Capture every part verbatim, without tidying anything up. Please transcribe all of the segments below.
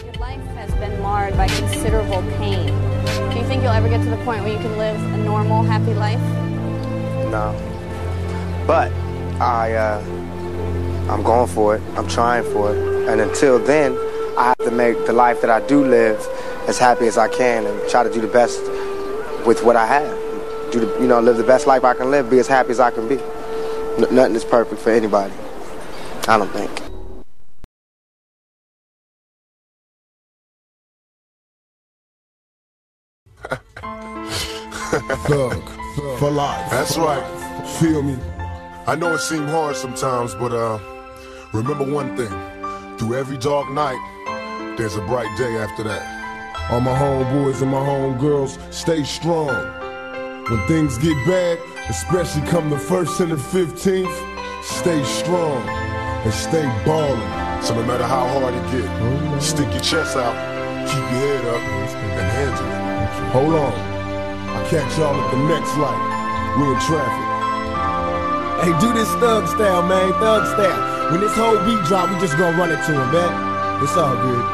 Your life has been marred by considerable pain. Do you think you'll ever get to the point where you can live a normal, happy life? No. But I, uh, I'm going for it. I'm trying for it. And until then, I have to make the life that I do live as happy as I can and try to do the best with what I have. Do the, you know, live the best life I can live, be as happy as I can be. N- nothing is perfect for anybody, I don't think. Thug, for life. That's right. Feel me? I know it seems hard sometimes, but uh, remember one thing. Through every dark night, there's a bright day after that. All my homeboys and my homegirls, stay strong. When things get bad, especially come the first and the fifteenth, stay strong and stay ballin'. So no matter how hard it get, oh, stick your chest out, keep your head up, and handle it. Hold on. I'll catch y'all at the next light. We in traffic. Hey, do this thug style, man, thug style. When this whole beat drop, we just gonna run it to him, man. It's all good.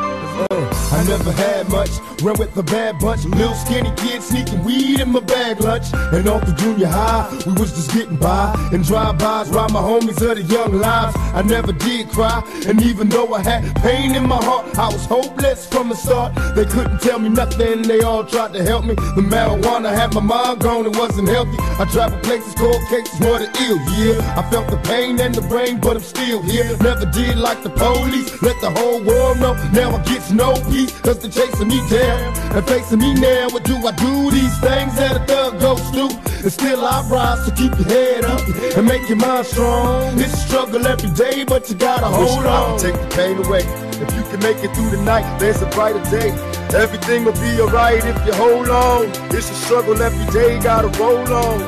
Uh, I never had much, run with the bad bunch. Little skinny kid sneaking weed in my bag lunch. And off the junior high, we was just getting by. And drive-bys, ride my homies of the young lives. I never did cry, and even though I had pain in my heart, I was hopeless from the start. They couldn't tell me nothing, they all tried to help me. The marijuana had my mind gone, it wasn't healthy. I traveled places, cold cases, more than ill, yeah. I felt the pain and the brain, but I'm still here. Never did like the police, let the whole world know. Now I get no peace, cause they're chasing me down and facing me now. What do I do? These things that a thug goes through, and still I rise. So keep your head up and make your mind strong. It's a struggle every day, but you gotta hold on. Take the pain away. If you can make it through the night, there's a brighter day. Everything will be alright if you hold on. It's a struggle every day, gotta roll on.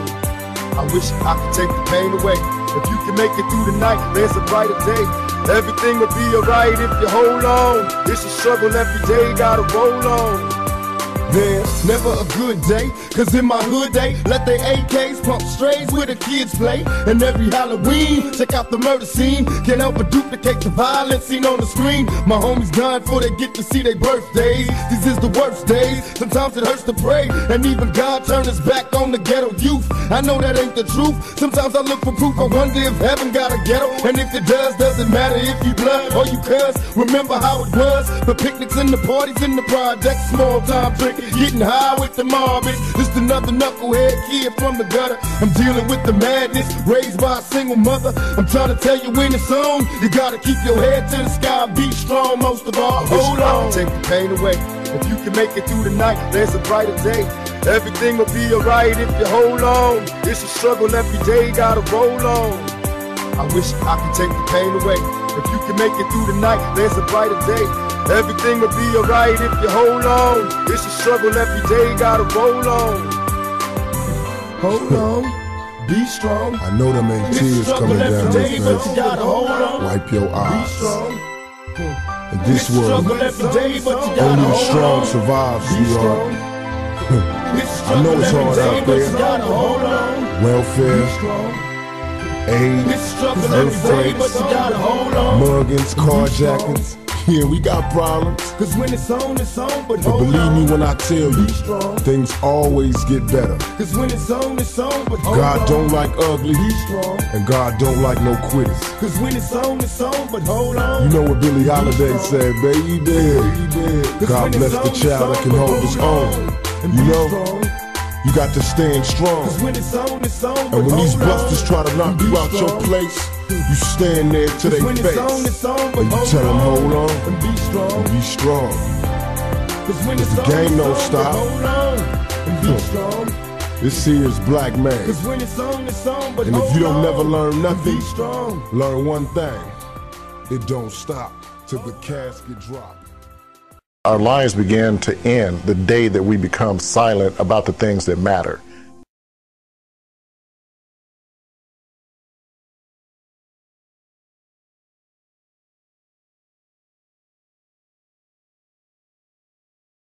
I wish I could take the pain away. If you can make it through the night, there's a brighter day. Everything will be alright if you hold on. It's a struggle every day, gotta roll on. There's never a good day, cause in my hood they let their A Ks pump strays where the kids play. And every Halloween, check out the murder scene. Can't help but duplicate the violence seen on the screen. My homies dying before they get to see their birthdays. These is the worst days, sometimes it hurts to pray. And even God turned his back on the ghetto youth. I know that ain't the truth, sometimes I look for proof. I wonder if heaven got a ghetto, and if it does, doesn't matter if you blood or you cuss. Remember how it was, the picnics and the parties in the projects, small time drinking, getting high with the mob. It's just another knucklehead kid from the gutter. I'm dealing with the madness, raised by a single mother. I'm trying to tell you when it's on, you gotta keep your head to the sky, be strong most of all. Hold on, take the pain away. If you can make it through the night, there's a brighter day. Everything will be alright if you hold on. It's a struggle every day, gotta roll on. I wish I could take the pain away. If you can make it through the night, there's a brighter day. Everything will be alright if you hold on. It's a struggle every day, gotta roll on. Hold on, be strong. I know them ain't tears coming down your face. But you gotta hold on. Wipe your eyes. Be strong. In this world, only the strong survive, sweetheart. I know it's hard out there. Welfare, AIDS, earthquakes, muggings, carjackings. Yeah, we got problems. Cause when it's on, it's on, but, but believe me when I tell you, things always get better. Cause when it's on, it's on, but God don't like ugly, and God don't like no quitters. Cause when it's on, it's on, but hold on. You know what Billie Holiday said, baby, baby. God bless the child that can hold his own. You know, you got to stand strong. Cause when it's on, it's on, and when these busters try to knock you out your place, you stand there to their face, on, it's on, and you tell them hold on, and be strong. And be strong. Cause when it's the on, game it's don't on, stop. Hold on, and be strong. This here is Black Man. Cause when it's on, it's on, but and if you don't never learn nothing, be strong. Learn one thing: it don't stop till the casket drop. Our lives begin to end the day that we become silent about the things that matter.